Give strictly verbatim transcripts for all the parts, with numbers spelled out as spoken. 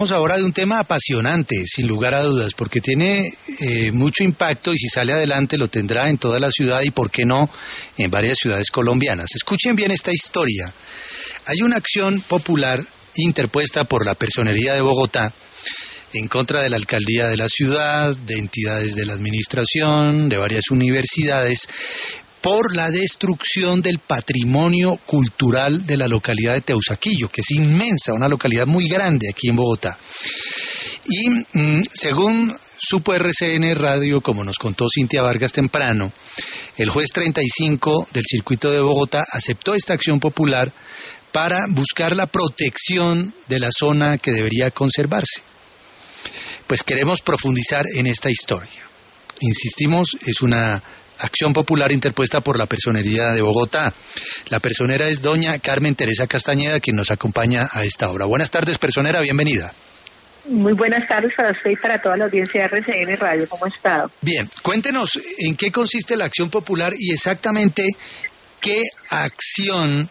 Ahora de un tema apasionante, sin lugar a dudas, porque tiene eh, mucho impacto y si sale adelante lo tendrá en toda la ciudad y, por qué no, en varias ciudades colombianas. Escuchen bien esta historia. Hay una acción popular interpuesta por la Personería de Bogotá en contra de la alcaldía de la ciudad, de entidades de la administración, de varias universidades, por la destrucción del patrimonio cultural de la localidad de Teusaquillo, que es inmensa, una localidad muy grande aquí en Bogotá. Y mmm, según supo R C N Radio, como nos contó Cintia Vargas temprano, el juez treinta y cinco del circuito de Bogotá aceptó esta acción popular para buscar la protección de la zona que debería conservarse. Pues queremos profundizar en esta historia. Insistimos, es una acción popular interpuesta por la Personería de Bogotá. La personera es doña Carmen Teresa Castañeda, quien nos acompaña a esta hora. Buenas tardes, personera, bienvenida. Muy buenas tardes para usted y para toda la audiencia de R C N Radio. ¿Cómo ha estado? Bien, cuéntenos en qué consiste la acción popular y exactamente qué acción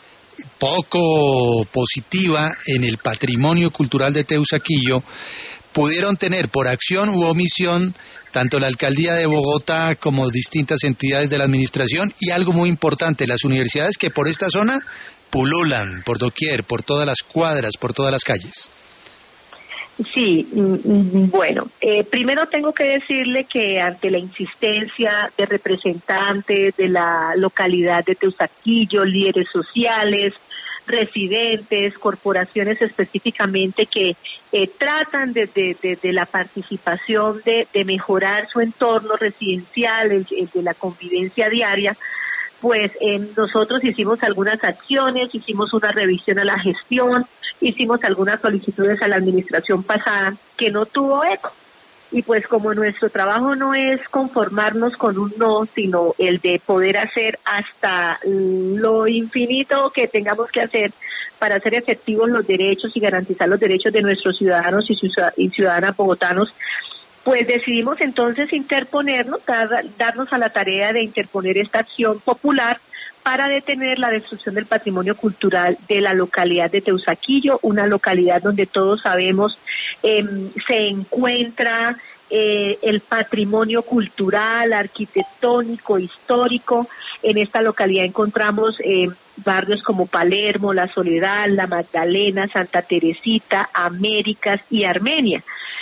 poco positiva en el patrimonio cultural de Teusaquillo pudieron tener por acción u omisión tanto la alcaldía de Bogotá como distintas entidades de la administración y, algo muy importante, las universidades que por esta zona pululan por doquier, por todas las cuadras, por todas las calles. Sí, bueno, eh, primero tengo que decirle que ante la insistencia de representantes de la localidad de Teusaquillo, líderes sociales, residentes, corporaciones específicamente que eh, tratan de, de, de, de la participación de, de mejorar su entorno residencial, el, el de la convivencia diaria, pues eh, nosotros hicimos algunas acciones, hicimos una revisión a la gestión, hicimos algunas solicitudes a la administración pasada que no tuvo eco. Y pues como nuestro trabajo no es conformarnos con un no, sino el de poder hacer hasta lo infinito que tengamos que hacer para hacer efectivos los derechos y garantizar los derechos de nuestros ciudadanos y ciudadanas bogotanos, pues decidimos entonces interponernos, dar, darnos a la tarea de interponer esta acción popular para detener la destrucción del patrimonio cultural de la localidad de Teusaquillo, una localidad donde todos sabemos eh, se encuentra eh, el patrimonio cultural, arquitectónico, histórico. En esta localidad encontramos eh, barrios como Palermo, La Soledad, La Magdalena, Santa Teresita, Américas y Armenia.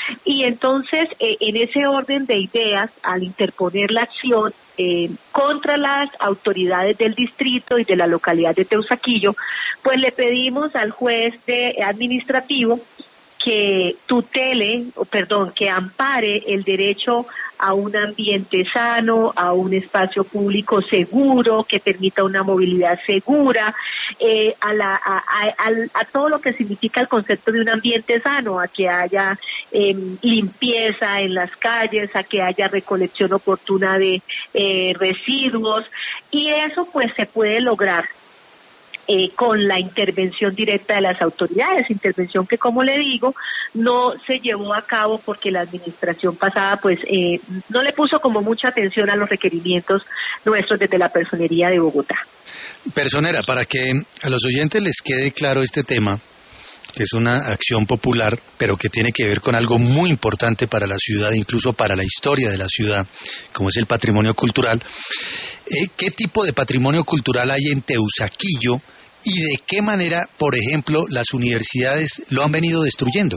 Y entonces, eh, en ese orden de ideas, al interponer la acción eh, contra las autoridades del distrito y de la localidad de Teusaquillo, pues le pedimos al juez de administrativo que tutele, o perdón, que ampare el derecho a un ambiente sano, a un espacio público seguro, que permita una movilidad segura, eh, a, la, a, a, a, a todo lo que significa el concepto de un ambiente sano, a que haya eh, limpieza en las calles, a que haya recolección oportuna de eh, residuos, y eso pues se puede lograr Eh, con la intervención directa de las autoridades, intervención que, como le digo, no se llevó a cabo porque la administración pasada pues eh, no le puso como mucha atención a los requerimientos nuestros desde la Personería de Bogotá. Personera, para que a los oyentes les quede claro este tema, que es una acción popular, pero que tiene que ver con algo muy importante para la ciudad, incluso para la historia de la ciudad, como es el patrimonio cultural. Eh, ¿Qué tipo de patrimonio cultural hay en Teusaquillo y de qué manera, por ejemplo, las universidades lo han venido destruyendo?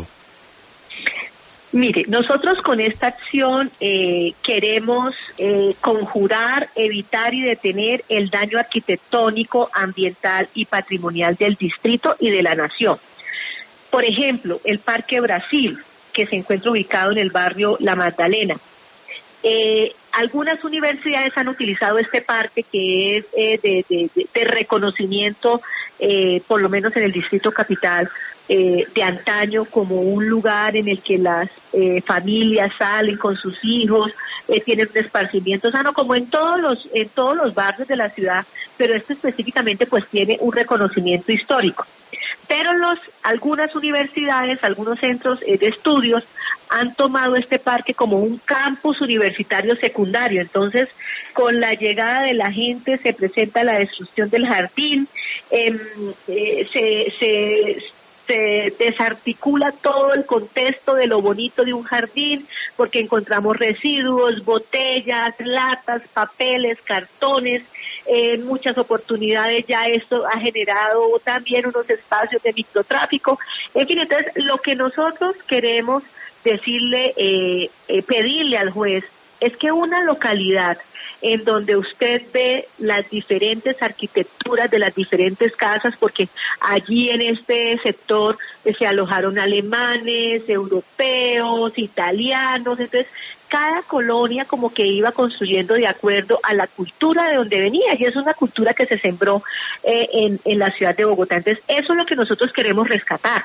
Mire, nosotros con esta acción eh, queremos eh, conjurar, evitar y detener el daño arquitectónico, ambiental y patrimonial del distrito y de la nación. Por ejemplo, el Parque Brasil, que se encuentra ubicado en el barrio La Magdalena. Eh, algunas universidades han utilizado este parque que es eh, de, de, de reconocimiento, eh, por lo menos en el distrito capital, eh, de antaño, como un lugar en el que las eh, familias salen con sus hijos, eh, tienen un esparcimiento sano, como en todos los en todos los barrios de la ciudad, pero este específicamente pues tiene un reconocimiento histórico. Pero los algunas universidades, algunos centros eh, de estudios han tomado este parque como un campus universitario secundario. Entonces, con la llegada de la gente se presenta la destrucción del jardín, eh, eh, se, se se desarticula todo el contexto de lo bonito de un jardín, porque encontramos residuos, botellas, latas, papeles, cartones, en muchas oportunidades ya esto ha generado también unos espacios de microtráfico. En fin, entonces lo que nosotros queremos decirle, eh, eh, pedirle al juez es que una localidad en donde usted ve las diferentes arquitecturas de las diferentes casas, porque allí en este sector se alojaron alemanes, europeos, italianos, entonces cada colonia como que iba construyendo de acuerdo a la cultura de donde venía, y es una cultura que se sembró eh, en, en la ciudad de Bogotá. Entonces eso es lo que nosotros queremos rescatar.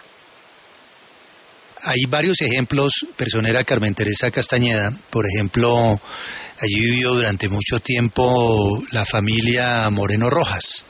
Hay varios ejemplos, personera Carmen Teresa Castañeda, por ejemplo, allí vivió durante mucho tiempo la familia Moreno Rojas,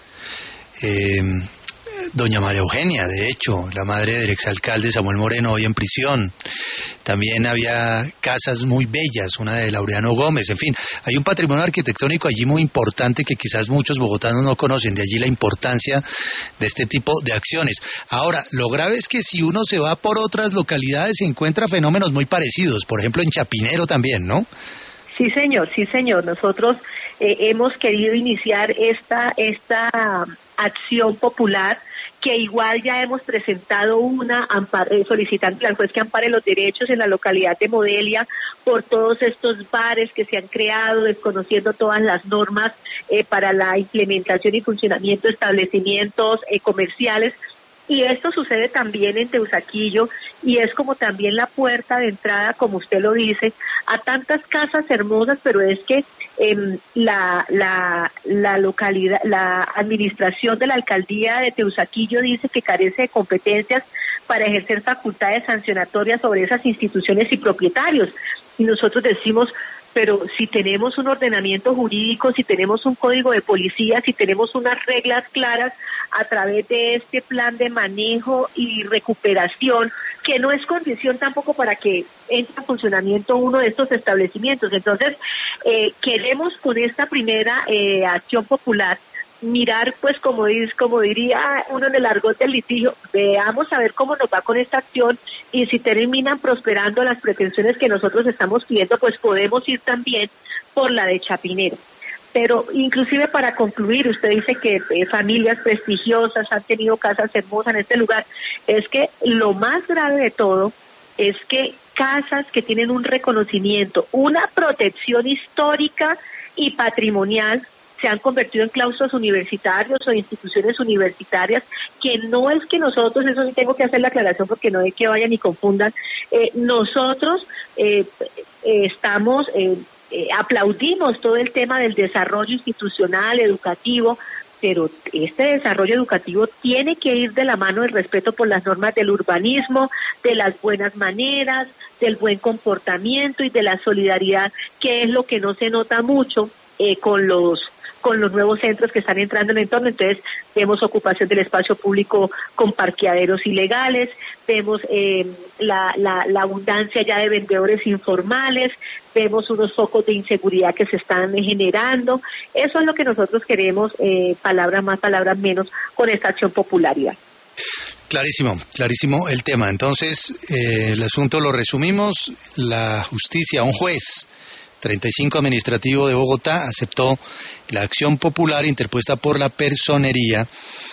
eh, doña María Eugenia, de hecho, la madre del exalcalde Samuel Moreno, hoy en prisión. También había casas muy bellas, una de Laureano Gómez, en fin, hay un patrimonio arquitectónico allí muy importante que quizás muchos bogotanos no conocen, de allí la importancia de este tipo de acciones. Ahora, lo grave es que si uno se va por otras localidades se encuentra fenómenos muy parecidos, por ejemplo en Chapinero también, ¿no? Sí, señor, sí, señor. Nosotros eh, hemos querido iniciar esta, esta acción popular, que igual ya hemos presentado una ampar, eh, solicitando al juez que ampare los derechos en la localidad de Modelia por todos estos bares que se han creado, desconociendo todas las normas eh, para la implementación y funcionamiento de establecimientos eh, comerciales. Y esto sucede también en Teusaquillo, y es como también la puerta de entrada, como usted lo dice, a tantas casas hermosas, pero es que eh, la, la, la localidad, la administración de la alcaldía de Teusaquillo dice que carece de competencias para ejercer facultades sancionatorias sobre esas instituciones y propietarios. Y nosotros decimos, pero si tenemos un ordenamiento jurídico, si tenemos un código de policía, si tenemos unas reglas claras a través de este plan de manejo y recuperación, que no es condición tampoco para que entre en funcionamiento uno de estos establecimientos. Entonces, eh, queremos con esta primera eh, acción popular mirar, pues como dice, como diría uno en el argot del litigio, veamos a ver cómo nos va con esta acción, y si terminan prosperando las pretensiones que nosotros estamos pidiendo, pues podemos ir también por la de Chapinero. Pero inclusive para concluir, usted dice que eh, familias prestigiosas han tenido casas hermosas en este lugar. Es que lo más grave de todo es que casas que tienen un reconocimiento, una protección histórica y patrimonial, se han convertido en claustros universitarios o instituciones universitarias, que no es que nosotros, eso sí tengo que hacer la aclaración porque no hay que vayan y confundan, eh, nosotros eh, eh, estamos, eh, eh, aplaudimos todo el tema del desarrollo institucional, educativo, pero este desarrollo educativo tiene que ir de la mano del respeto por las normas del urbanismo, de las buenas maneras, del buen comportamiento y de la solidaridad, que es lo que no se nota mucho eh, con los con los nuevos centros que están entrando en el entorno. Entonces vemos ocupación del espacio público con parqueaderos ilegales, vemos eh, la, la, la abundancia ya de vendedores informales, vemos unos focos de inseguridad que se están generando. Eso es lo que nosotros queremos, eh, palabras más, palabras menos, con esta acción popularidad. Clarísimo, clarísimo el tema. Entonces, eh, el asunto lo resumimos, la justicia, un juez treinta y cinco administrativo de Bogotá aceptó la acción popular interpuesta por la personería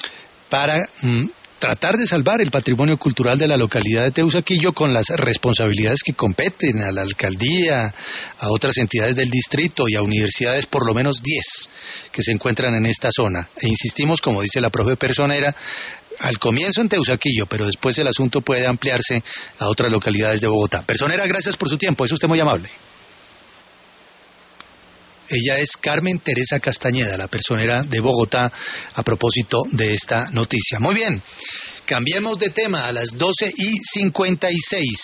para mm, tratar de salvar el patrimonio cultural de la localidad de Teusaquillo con las responsabilidades que competen a la alcaldía, a otras entidades del distrito y a universidades, por lo menos diez que se encuentran en esta zona. E insistimos, como dice la profe personera, al comienzo en Teusaquillo, pero después el asunto puede ampliarse a otras localidades de Bogotá. Personera, gracias por su tiempo, es usted muy amable. Ella es Carmen Teresa Castañeda, la personera de Bogotá, a propósito de esta noticia. Muy bien, cambiemos de tema a las doce y cincuenta y seis.